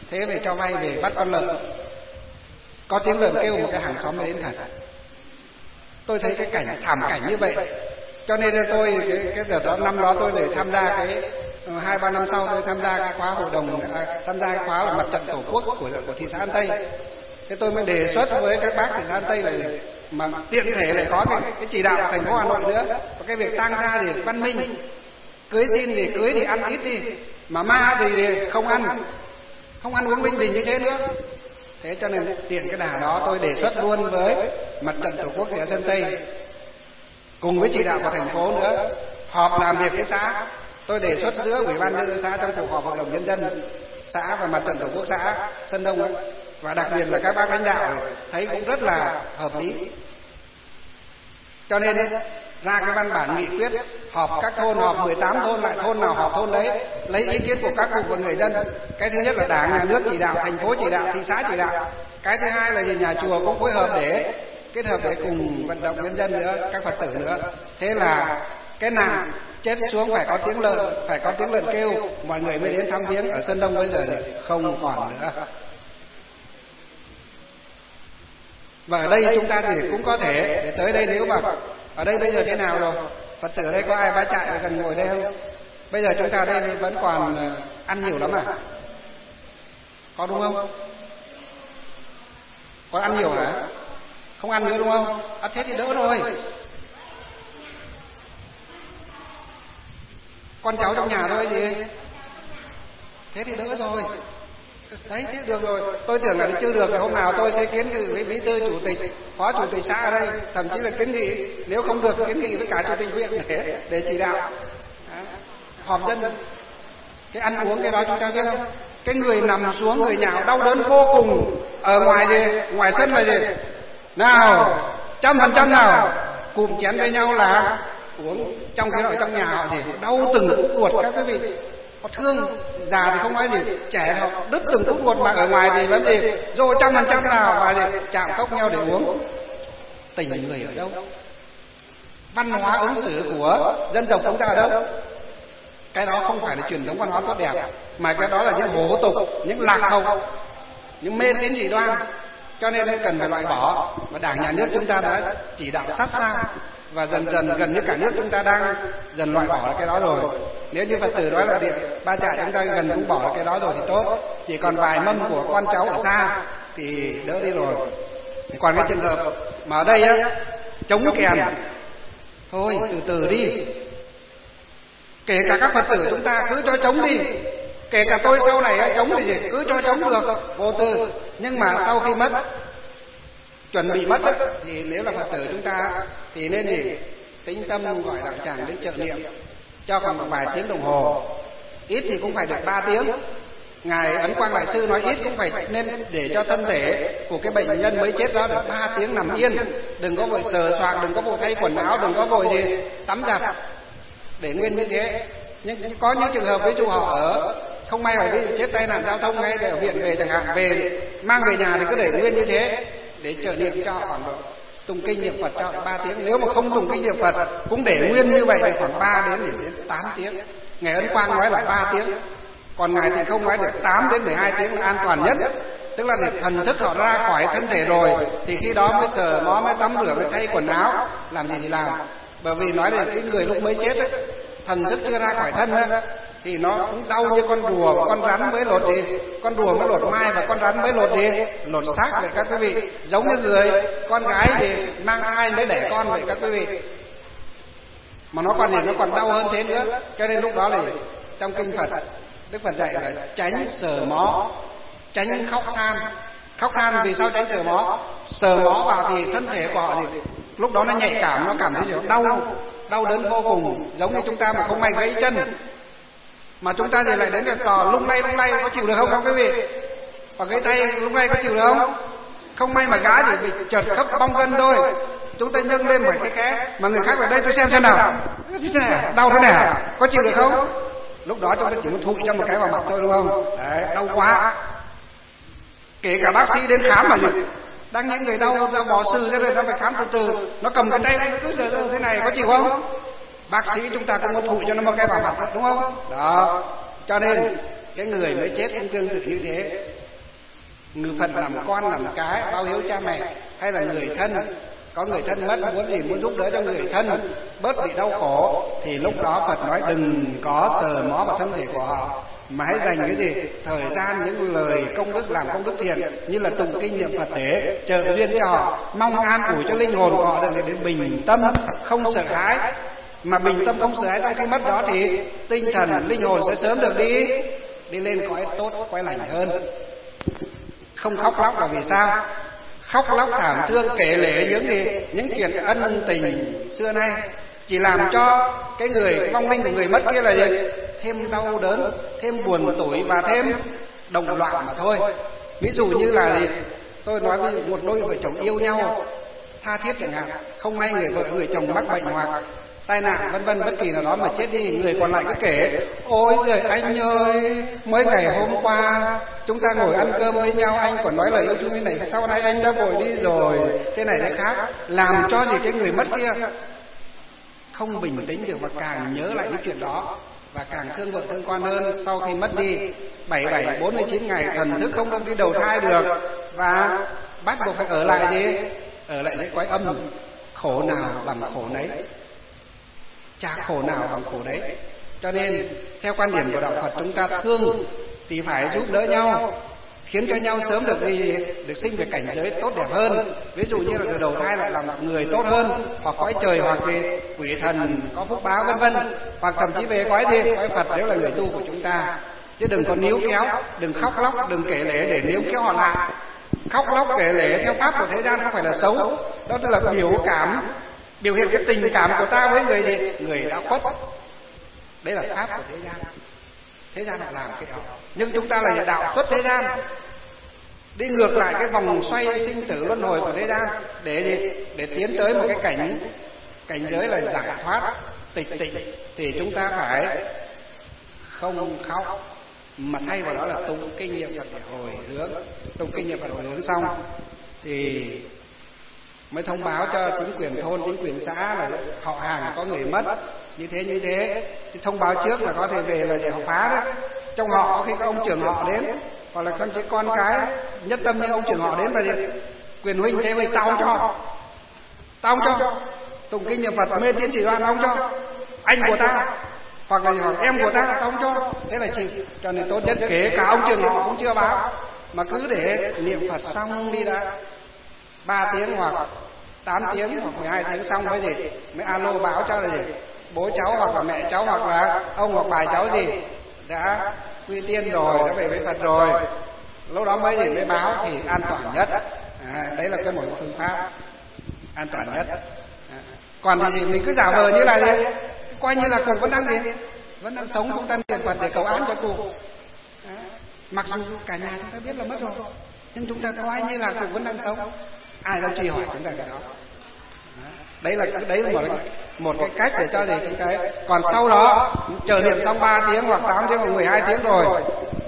thế về cho vay về bắt con lợn, có tiếng lợn kêu một cái hàng xóm đến thật. Tôi thấy cái cảnh thảm cảnh như vậy, cho nên tôi cái đợt đó, năm đó tôi để tham gia cái 2-3 năm sau tôi tham gia cái khóa hội đồng, tham gia cái khóa là mặt trận tổ quốc của thị xã An Tây. Thế tôi mới đề xuất với các bác thị xã An Tây là mà tiện thể lại có cái chỉ đạo thành phố Hà Nội nữa, và cái việc tang gia thì văn minh, cưới tin thì cưới thì ăn ít đi, mà ma thì không ăn uống linh đình như thế nữa. Thế cho nên tiện cái đà đó tôi đề xuất luôn với mặt trận tổ quốc thị xã Sơn Tây cùng với chỉ đạo của thành phố nữa, họp làm việc với xã. Tôi đề xuất giữa ủy ban nhân dân xã trong cuộc họp hội đồng nhân dân xã và mặt trận tổ quốc xã Sơn Đông ấy, và đặc biệt là các bác lãnh đạo thấy cũng rất là hợp lý. Cho nên ra cái văn bản nghị quyết họp các thôn, họp 18 thôn, lại thôn nào họp thôn lấy ý kiến của các cụ và người dân. Cái thứ nhất là Đảng, Nhà nước chỉ đạo, thành phố chỉ đạo, thị xã chỉ đạo. Cái thứ hai là nhà chùa cũng phối hợp để kết hợp để cùng vận động nhân dân nữa, các Phật tử nữa. Thế là cái nào chết xuống phải có tiếng lợn, phải có tiếng lợn kêu, mọi người mới đến thăm viếng. Ở Sơn Đông bây giờ thì không còn nữa. Và ở đây chúng ta thì cũng có thể để tới đây, nếu mà ở đây bây giờ thế nào rồi, Phật tử ở đây có ai bá trại gần ngồi đây không? Bây giờ chúng ta ở đây vẫn còn ăn nhiều lắm à? Có đúng không? Có ăn nhiều hả? Không ăn nữa đúng không? Thế thì đỡ rồi. Con cháu trong nhà thôi gì? Thế thì đỡ rồi. Đấy, thế được rồi. Tôi tưởng là chưa được, hôm nào tôi sẽ kiến nghị với bí thư chủ tịch, phó chủ tịch xã ở đây, thậm chí là kiến nghị, nếu không được kiến nghị với cả chủ tịch huyện để chỉ đạo. Họp dân. Cái ăn uống cái đó chúng ta biết không? Cái người nằm xuống, người nhào đau đớn vô cùng, ở ngoài sân là gì? Nào, 100% nào, cụm chén với nhau là uống. Trong cái ở trong nhà họ thì đau từng khúc ruột các quý vị. Có thương, già thì không nói gì, trẻ họ đứt từng khúc ruột, mà ở ngoài thì vẫn gì, rồi 100% nào và gì, chạm cốc nhau để uống. Tình người ở đâu? Văn hóa ứng xử của dân tộc chúng ta ở đâu? Cái đó không phải là truyền thống văn hóa tốt đẹp, mà cái đó là những hổ tục, những lạc hậu, những mê tín dị đoan. Cho nên cần phải loại bỏ, và Đảng, Nhà nước chúng ta đã chỉ đạo sát sao, và dần dần gần như cả nước chúng ta đang dần loại bỏ cái đó rồi. Nếu như Phật tử nói là ba trại chúng ta gần cũng bỏ cái đó rồi thì tốt, chỉ còn vài mâm của con cháu ở xa thì đỡ đi rồi. Còn cái trường hợp mà ở đây á, chống kèn thôi, từ từ đi. Kể cả các Phật tử chúng ta cứ cho chống đi, kể cả tôi sau này chống thì gì, cứ cho chống được, vô tư. Nhưng mà sau khi mất, chuẩn bị mất ấy, thì nếu là Phật tử chúng ta thì nên gì, tính tâm gọi đạo tràng đến trợ niệm cho khoảng một vài tiếng đồng hồ, ít thì cũng phải được 3 tiếng. Ngài Ấn Quang Đại Sư nói ít cũng phải nên để cho thân thể của cái bệnh nhân mới chết đó được 3 tiếng nằm yên, đừng có vội sờ soạng, đừng có vội thay quần áo, đừng có vội gì tắm giặt, để nguyên như thế. Nhưng có những trường hợp với chú họ ở không may là chết tai nạn giao thông ngay ở viện về chẳng hạn, về mang về nhà thì cứ để nguyên như thế để trợ niệm cho khoảng độ tụng kinh niệm Phật cho 3 tiếng. Nếu mà không tụng kinh niệm Phật cũng để nguyên như vậy thì khoảng 3 đến 8 tiếng. Ngài Ấn Quang nói là 3 tiếng, còn ngài thì không nói được 8 đến 12 tiếng là an toàn nhất. Tức là để thần thức họ ra khỏi thân thể rồi thì khi đó mới sờ mó, mới tắm rửa, mới thay quần áo, làm gì thì làm. Bởi vì nói là cái người lúc mới chết ấy, thần thức chưa ra khỏi thân ấy, thì nó cũng đau như con rùa, con rắn mới lột gì, con rùa mới lột mai và con rắn mới lột gì, lột xác vậy các quý vị. Giống như người con gái thì mang thai mới đẻ con vậy các quý vị, mà nó còn đau hơn thế nữa. Cho nên lúc đó là trong kinh Phật, Đức Phật dạy là tránh sờ mó, tránh khóc than. Khóc than vì sao tránh sờ mó? Sờ mó vào thì thân thể của họ thì lúc đó nó nhạy cảm, nó cảm thấy gì đau đớn vô cùng. Giống như chúng ta mà không may gãy chân, mà chúng ta thì lại đến cái cò lung lay có chịu được không các quý vị? Và cái tay lung lay có chịu được không? Không may mà gái thì bị chợt khớp bong gân thôi, chúng ta nâng lên một cái mà người khác ở đây tôi xem nào, đau thế này có chịu được không? Lúc đó chúng ta chỉ muốn thụi cho một cái vào mặt thôi, đúng không? Đấy, đau quá. Kể cả bác sĩ đến khám mà gì, đang những người đau ra bỏ sư ra rồi nó phải khám từ từ, nó cầm cái tay nó cứ giờ thế này có chịu không? Bác sĩ chúng ta cũng muốn thụi cho nó một cái vào mặt, đúng không? Đó, cho nên cái người mới chết cũng tương tự như thế. người Phật làm con làm cái báo hiếu cha mẹ, hay là người thân có người thân mất muốn giúp đỡ cho người thân bớt bị đau khổ, thì lúc đó Phật nói đừng có sờ mó vào thân thể của họ, mà hãy dành cái gì thời gian, những lời công đức, làm công đức thiện như là tụng kinh niệm Phật để trợ duyên cho họ, mong an ủi cho linh hồn của họ được đến bình tâm không sợ hãi. Mà bình tâm không sợ hãi trong khi mất đó thì tinh thần linh hồn sẽ sớm được đi lên cõi tốt, cõi lành hơn. Không khóc lóc là vì sao? Khóc lóc thảm thương kể lể những chuyện ân tình xưa nay chỉ làm cho cái người vong linh của người mất kia là gì? Thêm đau đớn, thêm buồn tủi và thêm động loạn mà thôi. Ví dụ như là gì? Tôi nói với một đôi vợ chồng yêu nhau tha thiết chẳng hạn, không may người vợ người chồng mắc bệnh hoặc tai nạn vân vân bất kỳ nào đó mà chết đi, người còn lại cứ kể: ôi giời anh ơi, mới ngày hôm qua chúng ta ngồi ăn cơm với nhau, anh còn nói lời yêu thương như này, sau này anh đã vội đi rồi, thế này thế khác, làm cho gì cái người mất kia không bình tĩnh được và càng nhớ lại những chuyện đó và càng thương vợ thương con hơn. Sau khi mất đi 47-49 ngày thần thức không được đi đầu thai được và bắt buộc phải ở lại gì? Ở lại cái cõi âm, khổ nào bằng khổ nấy, trả khổ nào bằng khổ đấy. Cho nên theo quan điểm của đạo Phật, chúng ta thương thì phải giúp đỡ nhau, khiến cho nhau sớm được sinh về cảnh giới tốt đẹp hơn. Ví dụ như là từ đầu thai lại làm người tốt hơn, hoặc cõi trời, hoặc về quỷ thần có phúc báo vân vân, hoặc thậm chí về cõi Phật nếu là người tu của chúng ta. Chứ đừng có níu kéo, đừng khóc lóc, đừng kể lể để níu kéo họ lại. Khóc lóc kể lể theo pháp của thế gian không phải là xấu, đó là biểu hiện cái tình cảm của ta với người đã khuất. Đấy là pháp của thế gian họ làm cái đó. Nhưng chúng ta là đạo xuất thế gian, đi ngược lại cái vòng xoay sinh tử luân hồi của thế gian để tiến tới một cái cảnh giới là giải thoát tịch tịnh, thì chúng ta phải không khóc mà thay vào đó là tụng kinh niệm Phật để hồi hướng. Tụng kinh niệm Phật hồi hướng xong thì mới thông báo cho chính quyền thôn, chính quyền xã là họ hàng có người mất như thế thì thông báo trước là có thể về là để họ phá đó. Trong họ khi các ông trưởng họ đến, hoặc là thậm chí con cái nhất tâm như ông trưởng họ đến và gì quyền huynh thế vậy tao cho tụng kinh niệm Phật mê tín chỉ đoan, ông cho anh của ta hoặc là em của ta tao cho, thế là chị. Cho nên tốt nhất kể cả ông trưởng họ cũng chưa báo, mà cứ để niệm Phật xong đi đã 3 tiếng hoặc 8 tiếng hoặc 12 tiếng xong mới alo báo cho là gì bố cháu hoặc là mẹ cháu hoặc là ông hoặc bà cháu đã quy tiên rồi, đã về với Phật rồi, lúc đó mới báo thì an toàn nhất. Đấy là cái một phương pháp an toàn nhất. Còn thì mình cứ giả vờ như là coi như là cùng vẫn đang sống, chúng ta niệm Phật để cầu an cho cụ. Mặc dù cả nhà chúng ta biết là mất rồi, nhưng chúng ta coi như là cụ vẫn đang sống, ai đâu truy hỏi chúng ta cái đó. Đấy là một cái cách để cho chúng ta. Còn sau đó chờ niệm xong 3 tiếng hoặc 8 tiếng hoặc 12 tiếng rồi,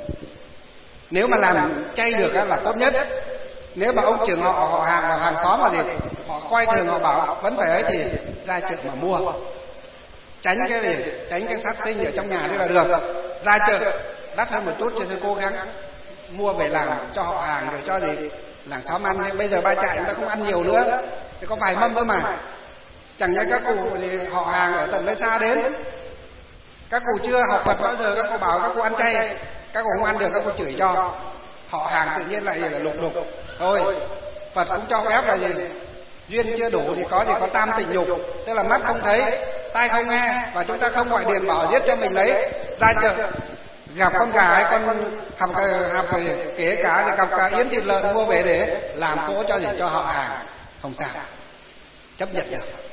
nếu mà làm chay được là tốt nhất. Nếu mà ông trưởng họ hàng hoặc hàng xóm mà họ coi thường, họ bảo vẫn phải ấy thì ra chợ mà mua, tránh cái sát sinh ở trong nhà thế là được. Ra chợ đắt hơn một chút cho tôi cố gắng mua về làm cho họ hàng rồi cho làng xóm ăn. Nhưng bây giờ ba trại chúng ta không ăn nhiều nữa, thì có vài mâm thôi mà. Chẳng nhẽ các cụ họ hàng ở tận nơi xa đến, các cụ chưa học Phật bao giờ, các cụ bảo các cụ ăn chay, các cụ không ăn được, các cụ chửi cho. Họ hàng tự nhiên lại là lục thôi. Phật cũng cho phép là duyên chưa đủ thì có tam tịnh nhục, tức là mắt không thấy, tai không nghe, và chúng ta không gọi điện bảo giết cho mình lấy. Ra chợ gặp con gà hay con hầm kể cả thì gặp cả yến thịt lợn mua về để làm cỗ cho họ hàng, không sao, chấp nhận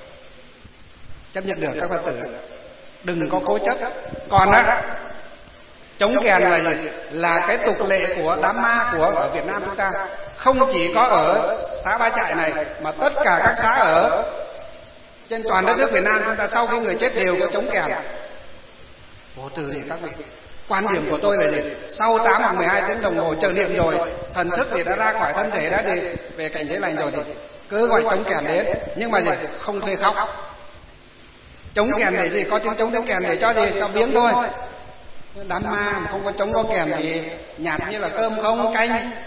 được các Phật tử, đừng có cố chấp. Còn chống kèn là cái tục lệ của đám ma ở Việt Nam chúng ta, không chỉ có ở xã Ba Trại này mà tất cả các xã ở trên toàn đất nước Việt Nam chúng ta sau khi người chết đều có chống kèn. Vô từ thì các vị, quan điểm của tôi là sau 8 hoặc 12 tiếng đồng hồ chờ niệm rồi, thần thức đã ra khỏi thân thể, đã về cảnh giới lành rồi thì cứ gọi chống kèn đến, nhưng mà không thuê khóc. Chống kèn để có tiếng chống kèn để cho biếng thôi. Đám ma mà không có chống có kèn thì nhạt như là cơm không canh,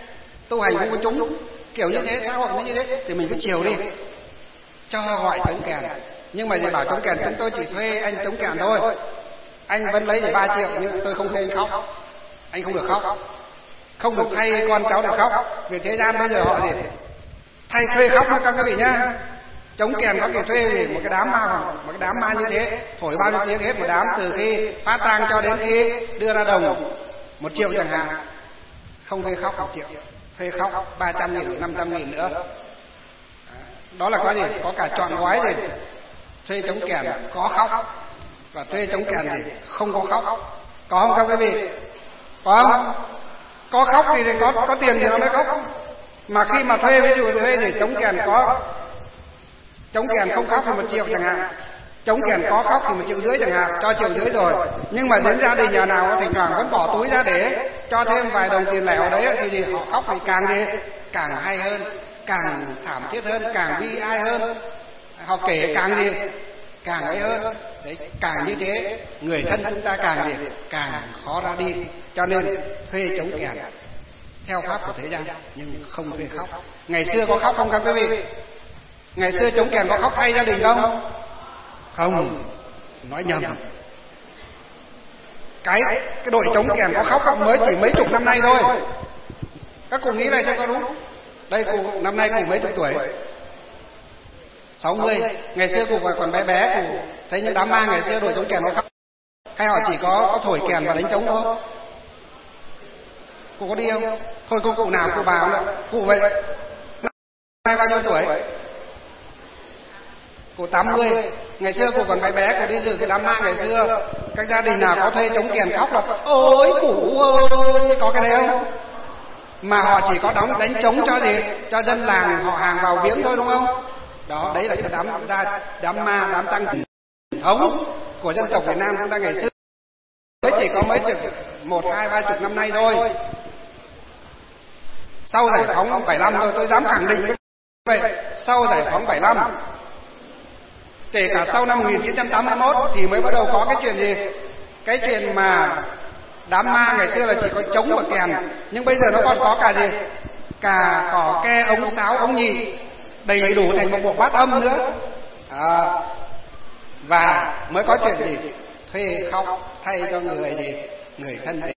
tu hành không có chúng kiểu như thế, xã hội nó như thế thì mình cứ chiều đi cho gọi trống kèn. Nhưng mà để bảo trống kèn chúng tôi chỉ thuê anh trống kèn thôi, anh vẫn lấy để 3 triệu nhưng tôi không thuê anh khóc, anh không được khóc, không được thay con cháu được khóc. Vì thế gian bây giờ họ gì thay thuê khóc đó các quý vị nhá. Trống kèn có thể thuê gì một cái đám ma như thế thổi bao nhiêu tiếng hết một đám, từ khi phát tang cho đến khi đưa ra đồng 1 triệu chẳng hạn, không thuê khóc 1 triệu, thuê khóc 300.000 500.000 nữa. Đó là có gì, có cả trọn gói gì, thuê trống kèn có khóc và thuê trống kèn gì không có khóc. Có không các quý vị? Có không? Có khóc thì có tiền thì nó mới khóc. Mà khi mà thuê, ví dụ thuê thì trống kèn có, trống kèn không khóc thì 1 triệu chẳng hạn, trống kèn có khóc thì 1,5 triệu chẳng hạn, cho 1,5 triệu rồi. Nhưng mà đến gia đình nhà nào thỉnh thoảng vẫn bỏ túi ra để cho thêm vài đồng tiền lẻ đấy thì họ khóc thì càng gì càng hay hơn, càng thảm thiết hơn, càng bi ai hơn, họ kể càng gì càng ấy hơn. Đấy, càng như thế người thân chúng ta càng gì càng khó ra đi. Cho nên thuê trống kèn theo pháp của thế gian nhưng không thuê khóc. Ngày xưa có khóc không các quý vị? Ngày xưa trống kèn có khóc thay gia đình không? Không, nói nhầm. Cái đội trống kèn có khóc mới chỉ mấy chục năm nay thôi. Các cụ nghĩ này cho có đúng. Đây cụ năm nay cụ mấy chục tuổi? 60. Ngày xưa cụ còn bé bé, cụ thấy những đám ma ngày xưa đội trống kèn có khóc. Hay họ chỉ có thổi kèn và đánh trống thôi? Cụ có đi không? Thôi cụ nào cụ bà không ạ? Cụ vậy nay bao nhiêu tuổi? Cụ 80. Ngày xưa cụ còn bé bé, cụ đi dự cái đám ma ngày xưa, các gia đình nào có thuê trống kèn khóc là ôi cụ ơi, có cái đấy không? Mà họ chỉ có đánh trống cho gì? Cho dân làng họ hàng vào viếng thôi đúng không? Đó, đấy là cái đám ma, đám tăng truyền thống của dân tộc Việt Nam chúng ta ngày xưa. Mới chỉ có mấy chục 1, 2, 30 năm nay thôi. Sau giải phóng 75 thôi, tôi dám khẳng định vậy. Sau giải phóng 75, kể cả sau năm 1981 thì mới bắt đầu có cái chuyện gì? Cái chuyện mà đám ma ngày xưa là chỉ có trống và kèn, nhưng bây giờ nó còn có cả gì? Cả cỏ ke, ống sáo, ống nhị, đầy đủ thành một bộ bát âm nữa. Và mới có chuyện gì? Thuê khóc thay cho người gì? Người thân gì?